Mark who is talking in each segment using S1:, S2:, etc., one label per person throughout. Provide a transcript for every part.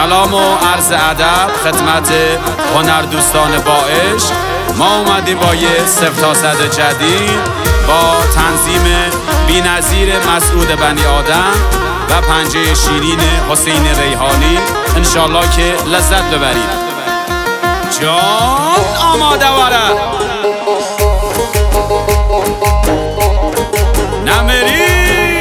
S1: سلام و عرض ادب خدمت هنردوستان با عشق. ما اومدیم با یه 0 تا 100 جدید با تنظیم بی‌نظیر مسعود بنی آدم و پنجه شیرین حسین ریحانی. انشالله که لذت ببرید. جان آماده واره نمیری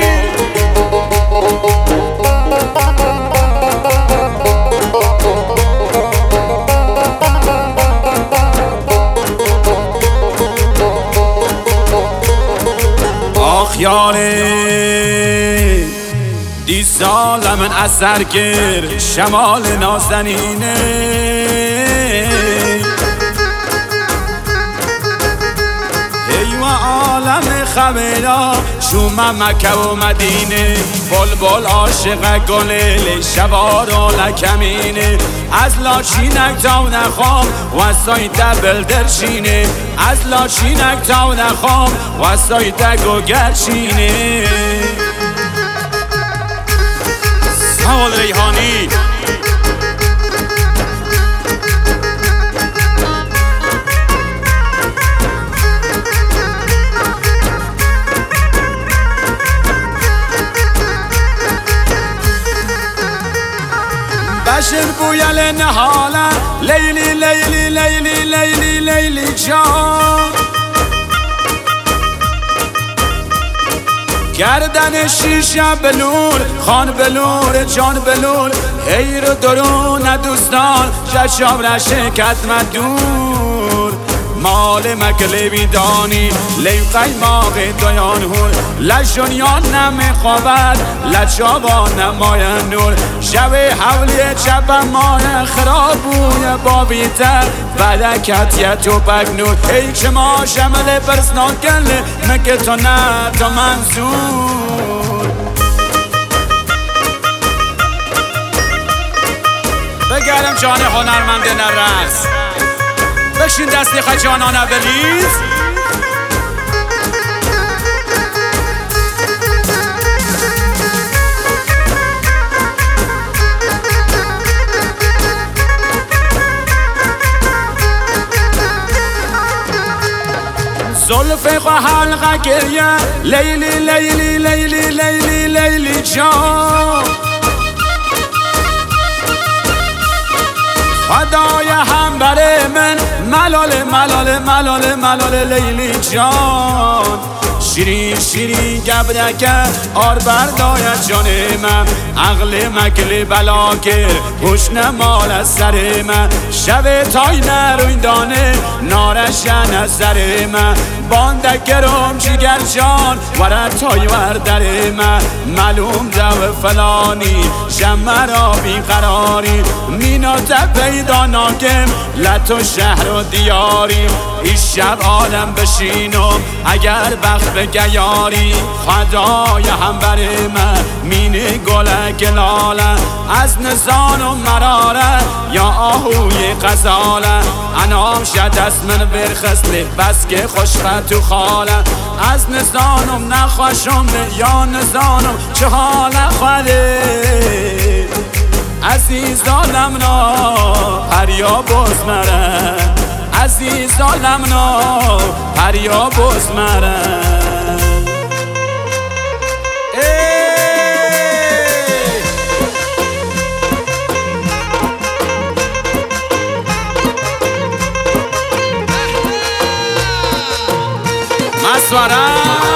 S1: یاره دی سال من از سرگر شمال نازنینه ایوه عالم خبرا شوم مکه و مدینه بلبل عاشق گلیل شوار و لکمینه از لاچینک تا نخوام وسای دبل درشینه از لاچینک تا نخوام وسای دگو گرشینه سوال ریحانی بشر بویل نهاله لیلی لیلی لیلی لیلی لیلی جان گردن شیشه بلور خان بلور جان بلور هیر درون دوستان ششاب رشکت مدور مال مکلی بیدانی لیم قیماق دویان هور لجونیان نمیخوابد لچابان نماین نور شب حولی چپ مای خرابوی بابیتر بدکت یه توپک نور ای که ما شمل پرسنان کله مگه تو نه تو منظور بگرم جان هنرمند نرقص بشین دستی خجانانه بلیز زلفه خو حلقه گریه لیلی لیلی لیلی لیلی لیلی جان خدای هم بره من ملال ملال ملال ملال لیلی جان شیرین شیرین گبرکه آر بردای جان من عقل مکل بلا که خوش نمال از سر من شب تای نروین دانه نارشن از سر من باندکرم جگر جان ورد تای وردر من معلوم دو فلانی شمرا بیقراری مینات پیدا ناکم لطو شهر و دیاری ای شب عالم بشینم اگر بخت بگیاری خدای هم بر من مینه گلک لاله از نزان و مراره یا آهوی غزاله انام شد از من برخسته بس که خوشخط تو خاله از نزانم نخوشم یا نزانم چه حاله خوده عزیزانم نا پریا بز مره عزیزانم نا پریا بز مره مسوره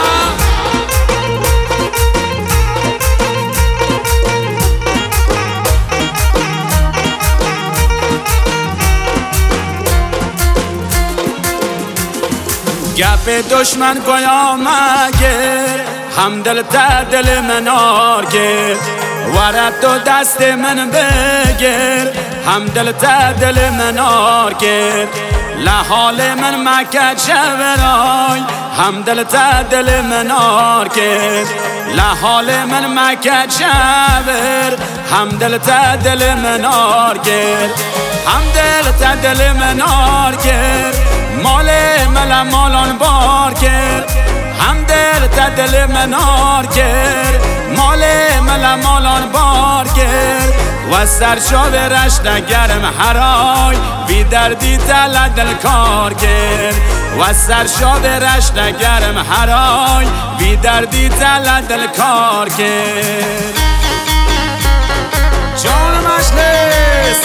S1: گپ دشمن گویا مگر همدل تا دل منار گر ورد تو دست من بگر همدل تا دل منار گر لحال من مکه جورای همدل تا دل منار گر لحال من مکه جور همدل تا دل منار گر همدل تا دل منار گر مال مل مالان بار کرد همدل تا دل منار کرد مال مل مالان بار کرد و سرشاد رشته گرم هرای بی دردی دل دل کار کرد و سرشاد رشته گرم هرای بی دردی دل کار کرد جان مجلس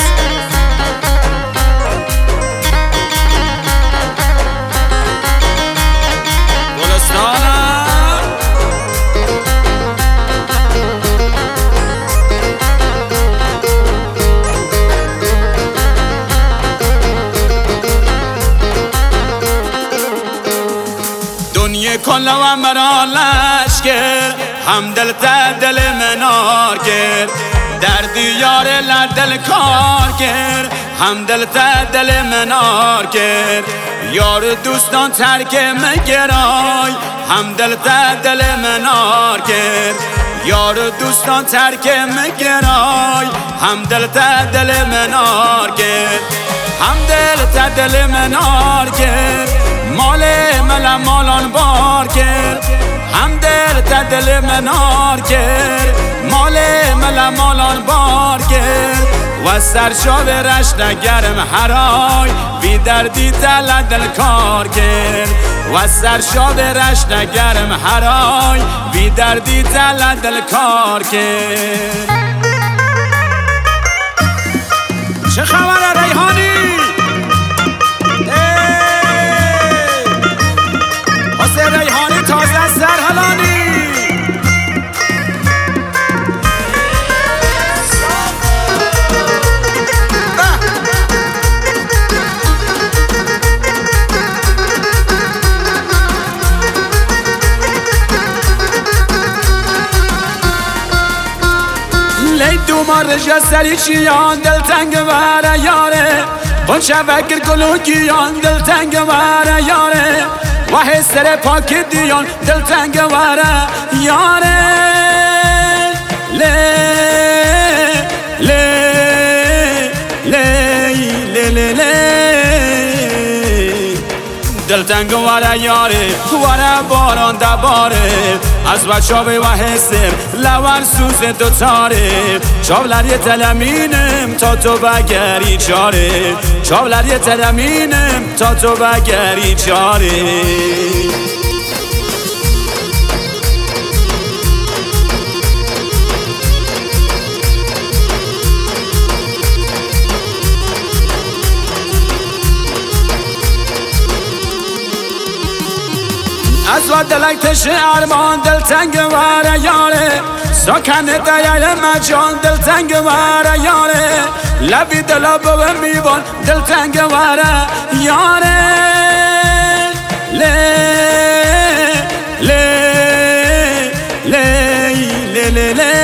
S1: دنیا کل و مرا لشکر هم دل تا دل منار کرد در دیار لدل کار کرد هم دل تا دل منار کرد یار دوستان ترک مگرای هم دل تا دل منار کرد یار دوستان ترک مگرای هم دل تا دل منار کرد هم دل تا دل منار کرد مال مل مالان بار کرد هم دل تا دل منار کرد مال مل مالان بار کرد و سرشاد رشته گرم هرای بی دردی دل دل کار کرد و سرشاد رشته گرم هرای بی دردی دل دل کار کرد چه خبره ریحانی ریحانی تازه از سرحلانی لی دومار رجا سری چیان دل تنگ وره یاره قنچه وکر گلوگیان دل تنگ وره یاره و حسر پاک دیان دل تنگ وره یاره لی لی لی لی لی دل تنگ وره یاره وره باران دباره از بچابه و حسر لور سوز دوتاره چاولر یه تلمینم تا تو بگری چاره چاولر یه تلمینم تا تو بگری چاره از و دلک تش ارمان دل تنگ وره یاره ساکن دیل مجان دل تنگ وره یاره لبی دلا بوه میبان دل تنگ وره یاره لی لی لی لی لی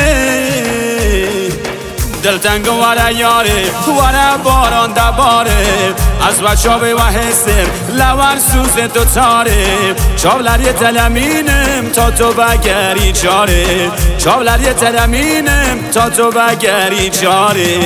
S1: دل تنگ وره یاره وره باران دباره از بچابه و حسر لور سوز دوتاره چاولر یه تلمینم تا تو بگری چاره چاولر یه تلمینم تا تو بگری چاره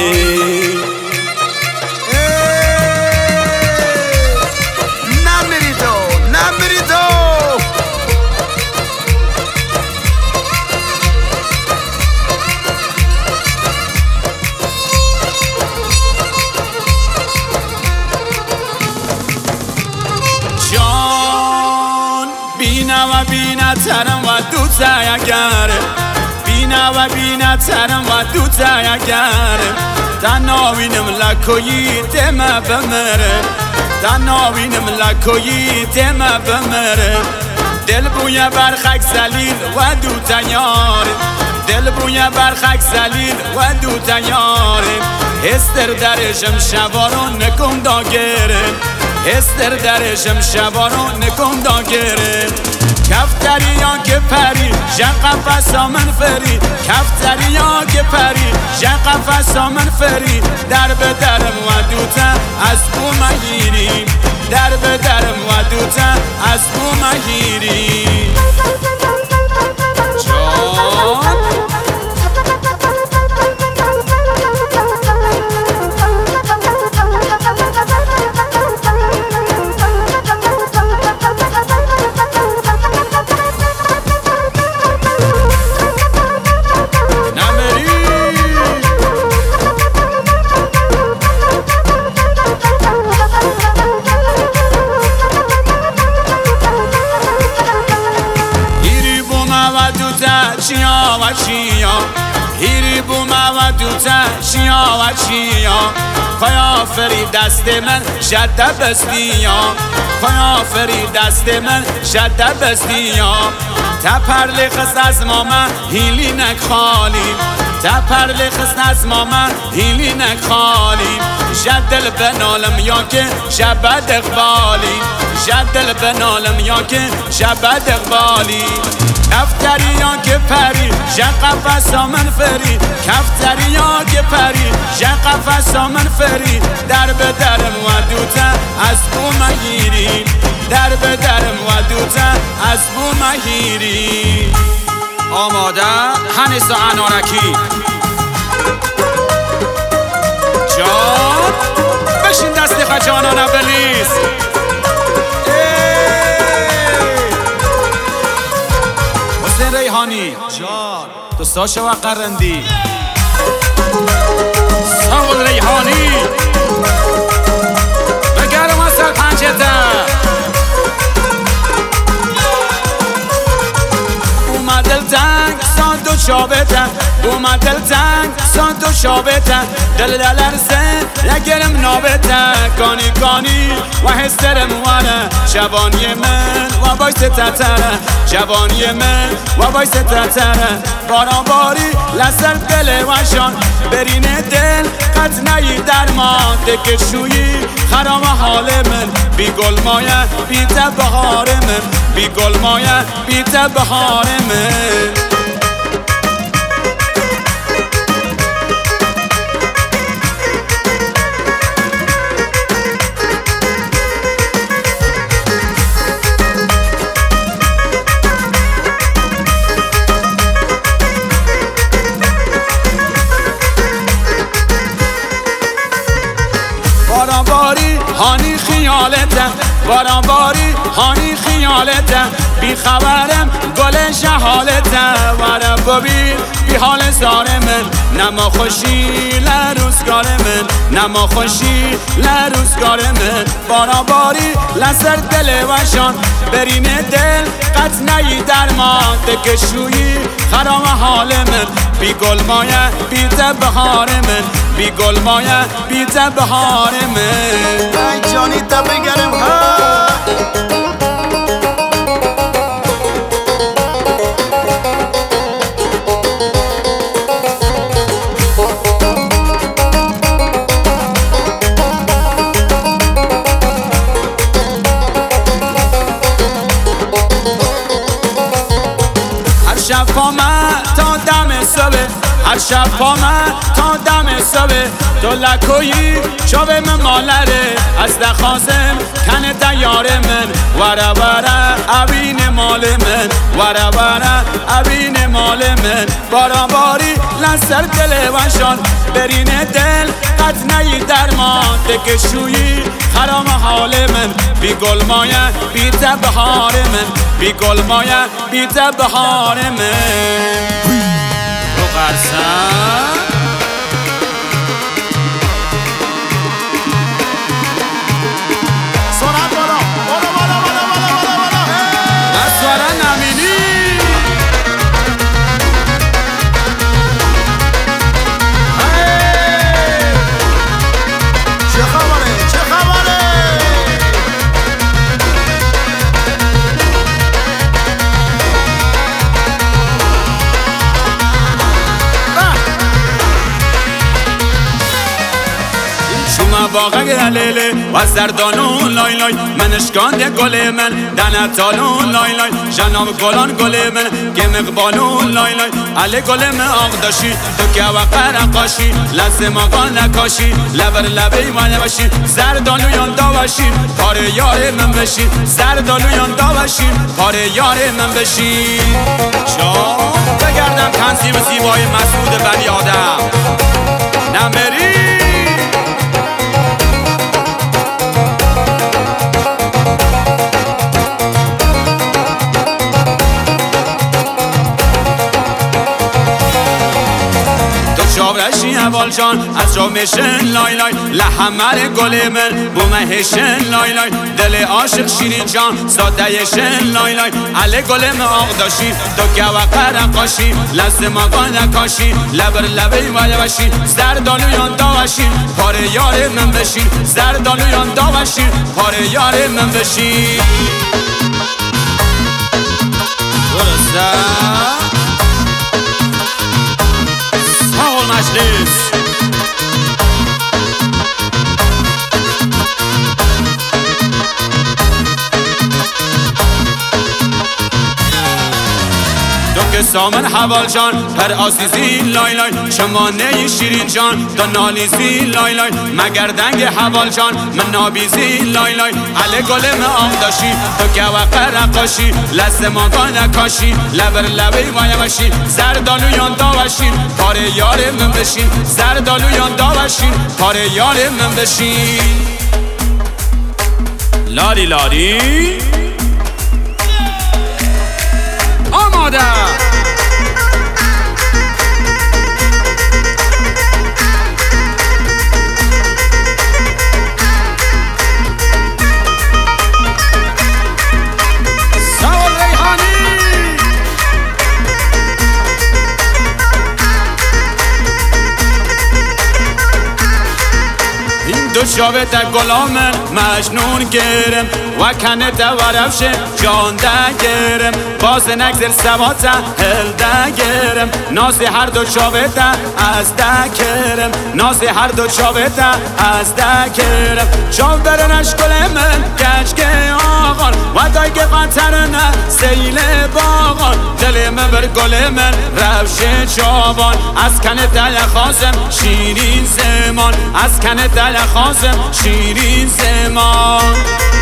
S1: بینا و بینا ترم و دوتا یگره بینا و بینا ترم و دوتا یگره تناوینم لکویی دم بمره تناوینم لکویی دم بمره دل بوی برخک زلیل و دوتا یاره دل بوی برخک زلیل و دوتا یاره هستر درشم شبارو نکم داگره هستر درشم شبارو نکم داگره کفتریا که پری جن قفصا من فری کفتریا که پری جن قفصا من فری در به درم و دوتا از بو مگیری در به درم و دوتا از بو مگیری شیا و چیا هیری بوما و دوتا شیا و چیا خیا فری دست من شد بستیا خیا فری دست من شد بستیا تپرلی خست از ماما هیلی نک خالی تپرلی خست از ماما هیلی نک خالی جدل بنالم یا که شبد اقبالی جدل بنالم یا که شبد اقبالی کفتری یا که پری جن من فری کفتری یا که پری جن من فری در به درم و دوتا از بو مگیری در به درم و دوتا از بو مگیری آماده هنیسا انارکی جان بشین دست خجانانه بلیز حسین ریحانی جان تو ساشا و قرندی ساول ریحانی بگرم اصل پنجته اومدل تنگ ساندو شابته اومدل تنگ ساندو شابته دل لرزه یگرم نابته کانی کانی و حسرم وانه شبانی من و بایست تتره شبانی من و بایست تتره باران باری لسر دل وشان برین دل قطنهی درمان دکشویی خرام حال من بی گل مایه بی تبهار من بی گل مایه بی تبهار من بارانباری هانی خیالته بارانباری هانی خیالته بی خبرم گل شهالته ورم ببین بی حال زار من نما خوشی لروزگار من نما خوشی لروزگار من بارانباری لسر دل وشان برین دل قطنهی درمان دکشویی خرام حال من بی گل مایه بی تبهار من بی گل مایه بی تبهار من
S2: ای جانی تا بگرم
S1: هر شب پا من تا دم صبح هر شب پا من تا دم صبح تو لکویی شب من مالره از دخوازم کنه دیار من وره وره عبین مال من وره وره عبین مال من بارانباری لسر دل وشان برین دل قطنهی درمان دکشویی خرام حال من بی گل مایه بی تبهار من بی گل مایه بی تبهار من رو قرصم
S2: سرعت بالا بالا بالا بالا بالا بالا
S1: اسواره نمینی
S2: چه خبره چه خبره
S1: شما واقع گلیله و زردانون لای لای من اشکانده گل من دنتالون لای لای جناب گلان گل من گم اقبالون لای لای علی گل من آق داشی تو که وقع رقاشی لازم آقا نکاشی لبر لبه من باشی زردانویان دا باشی پار یار من بشی زردانویان دا باشی پار یار من بشی جان بگردم تنظیم زیبای مسعود بنی آدم نمری چاورشی اول جان از جامشن لای لای لحمر گل من بومهشن لای لای دل عاشق شیرین جان سادهشن لای لای علی گل من آق داشی تو گوه قرقاشی لست ماگان نکاشی لبر لبی وایوشی زردالویان داوشین پاره یار من بشین زردالویان داوشین پاره یار من بشین درسته ساول مجلس سامن حوال جان هر عزیزی لای لای چمانه شیرین جان تو نالیزی لای لای مگر دنگ حوال جان من نابیزی لای لای علی گل من آق داشی تو گوه قرقاشی لست ماگان نکاشی لبر لبی وایوشی زردالویان داوشین پاره یار من بشین زردالویان داوشین پاره یار من بشین لاری لاری آماده دو شابت گلامن مجنون گرم و کنه ورفشه جان ده گرم باز نگذر سوات هل ده گرم ناز هر دو شابت از ده کرم ناز هر دو شابت از ده کرم چاو برنش گل من گشگه آقان و دایگه قطرنه سیل باقان دل من بر گل من روشه چابان از کنه دل خازم شیرین زمان از کنه دل خازم شیرین زمان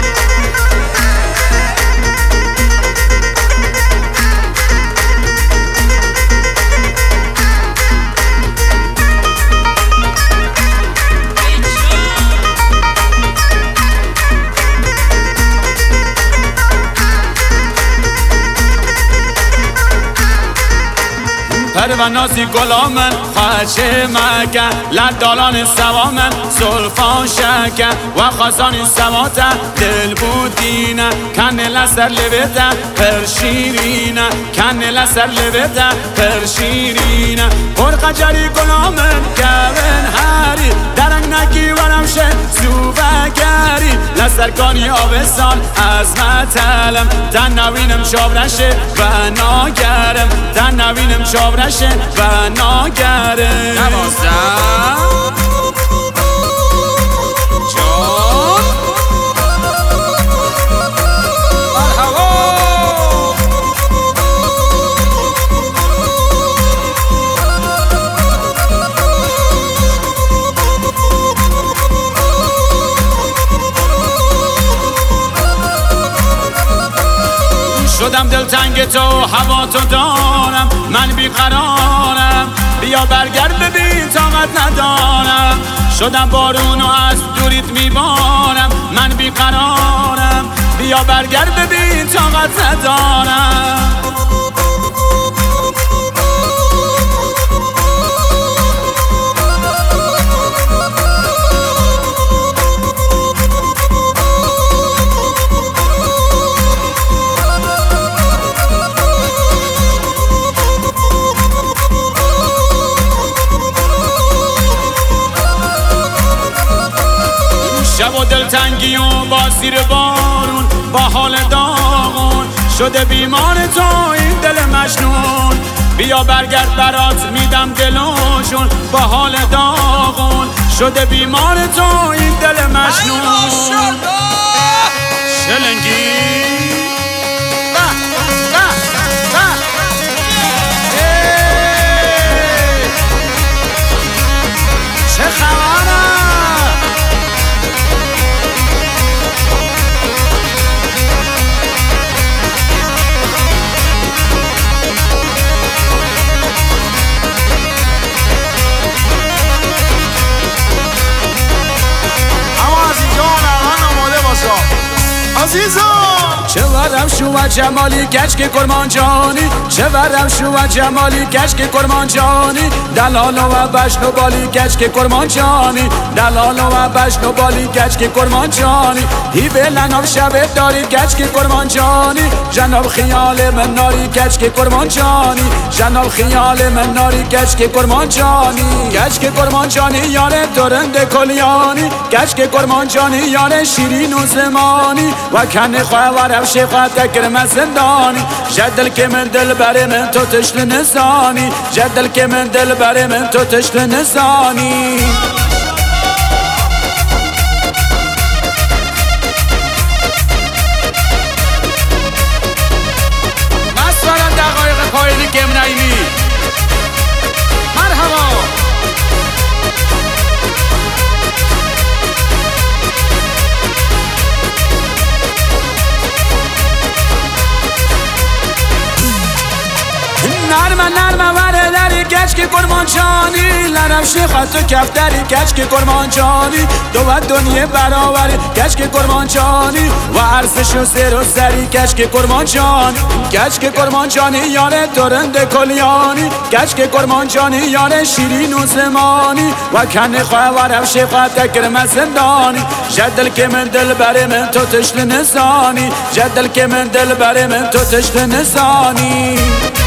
S1: پروانازی گلامن خاچه مکن لدالان سوامن زلفان شکن و خازان سوات دل بودینه کنه لسر لبته پر شیرینه کنه لسر لبته پر شیرینه پر قجری گلامن گون هری درنگ نگی ورم شه زوبگری لسرکانی آبستان از متلم تن نوینم شابرشه و ناگرم تن نوینم شابرشه و ناگرم نوازم جان مرحبا شدم دلتنگ تو هوا تو دارم من بیقرارم بیا برگرد ببین طاقت ندارم شدم بارون و از دوریت میبارم من بیقرارم بیا برگرد ببین طاقت ندارم شب و دلتنگی و با زیر بارون با حال داغون شده بیمار تو این دل مجنون بیا برگرد برات میدم دلوشون با حال داغون شده بیمار تو این دل مجنون شلنگی چه خبره
S2: عزیزم
S1: چه ورم شو و جمالی کشک کرمانجانی چه ورم شو و جمالی کشک کرمانجانی دلال و بشنو بالی کشک کرمانجانی دلال و بشنو بالی کشک کرمانجانی هی بلنم شب داری کشک کرمانجانی جناب خیال من ناری کشک کرمانجانی جناب خیال من ناری کشک کرمانجانی کشک کرمانجانی یاره ترند کلیانی کشک کرمانجانی یاره شیرین و زمانی و کن خواه ورم شیخواه تکرم زندانی جدل که من دل بره من تو تشل نزانی جدل که من دل بره من تو تشل نزانی مسفرم دقایق پایینی کم نایمی مرحبا نرمه وره داری کشک کرمانجانی لرم شیخت و کفتری کشک کرمانجانی دو دنیا برابری کشک کرمانجانی و عرصش و سر و سری کشک کرمانجانی کشک کرمانجانی یاره ترند کلیانی کشک کرمانجانی یاره شیرین و زمانی و کن خواه ورم شیخت تکرم زندانی جدل که من دل بره من تو تشل نزانی جدل که من دل بره من تو تشل نزانی